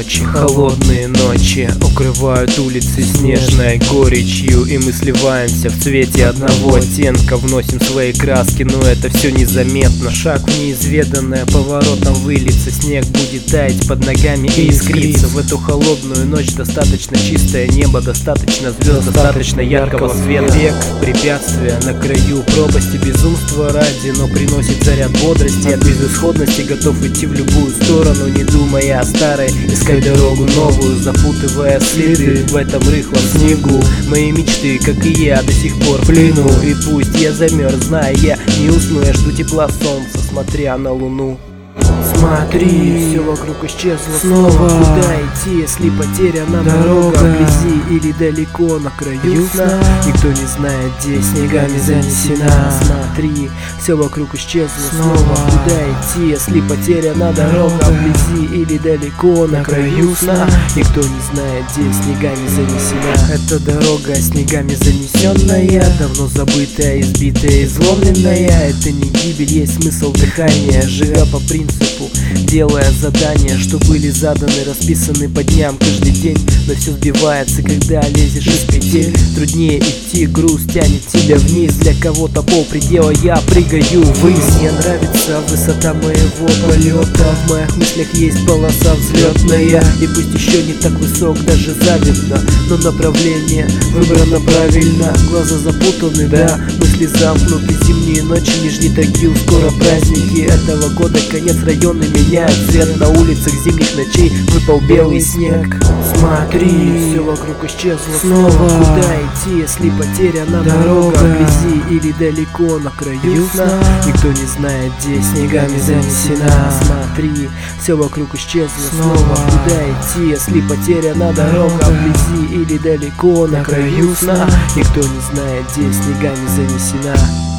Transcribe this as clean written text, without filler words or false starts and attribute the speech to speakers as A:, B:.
A: ночи, холодные ночи укрывают улицы снежной горечью, и мы сливаемся в цвете одного оттенка, вносим свои краски, но это все незаметно. Шаг в неизведанное, поворотом выльется, снег будет таять под ногами и искриться. В эту холодную ночь достаточно чистое небо, достаточно звезд, достаточно яркого света. Век препятствия на краю пропасти, безумства ради, но приносит заряд бодрости. От безысходности готов идти в любую сторону, не думая о старой, искать дорогу новую, запутывая следы в этом рыхлом снегу. Мои мечты, как и я, до сих пор в плену, и пусть я замерз, зная, я не усну, я жду тепла солнца, смотря на луну. Смотри, все вокруг исчезло снова. Куда идти, если потеряна дорога? Вблизи или далеко на краю сна, никто не знает, где снегами занесена. Смотри, все вокруг исчезло снова. Куда идти, если потеряна дорога? Вблизи или далеко на краю сна, никто не знает, где снегами занесена. Эта дорога снегами занесенная, давно забытая, избитая, изломленная. Это не гибель, есть смысл дыхания, живя по принципу, делая задания, что были заданы, расписаны по дням каждый день. Но все сбивается, когда лезешь из петель. Труднее идти, груз тянет тебя вниз. Для кого-то полпредела, я прыгаю ввысь. Мне нравится высота моего полета, в моих мыслях есть полоса взлетная. И пусть еще не так высок, даже завидно, но направление выбрано правильно. Глаза запутаны, да, мысли замкнуты. Зимние ночи, Нижний Тагил, скоро праздники этого года, конец, районы меняют цвет. На улицах зимних ночей выпал белый снег. Смотри, все вокруг исчезло снова. Куда идти, если потеряна дорога? Вблизи или далеко на краю сна, никто не знает, где снегами занесена. Смотри, все вокруг исчезло снова. Куда идти, если потеряна дорога? Вблизи или далеко на краю сна, никто не знает, где снегами занесена.